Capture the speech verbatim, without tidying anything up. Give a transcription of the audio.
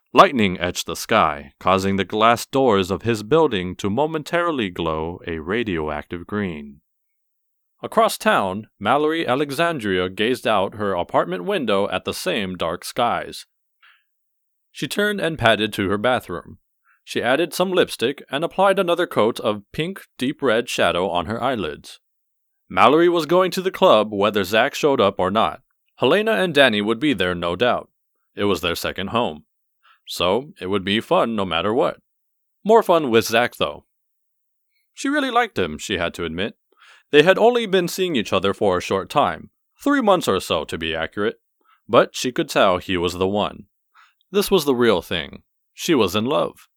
Lightning etched the sky, causing the glass doors of his building to momentarily glow a radioactive green. Across town, Mallory Alexandria gazed out her apartment window at the same dark skies. She turned and padded to her bathroom. She added some lipstick and applied another coat of pink deep red shadow on her eyelids. Mallory was going to the club whether Zach showed up or not. Helena and Danny would be there, no doubt. It was their second home. So, it would be fun no matter what. More fun with Zach, though. She really liked him, she had to admit. They had only been seeing each other for a short time, three months or so to be accurate, but she could tell he was the one. This was the real thing. She was in love.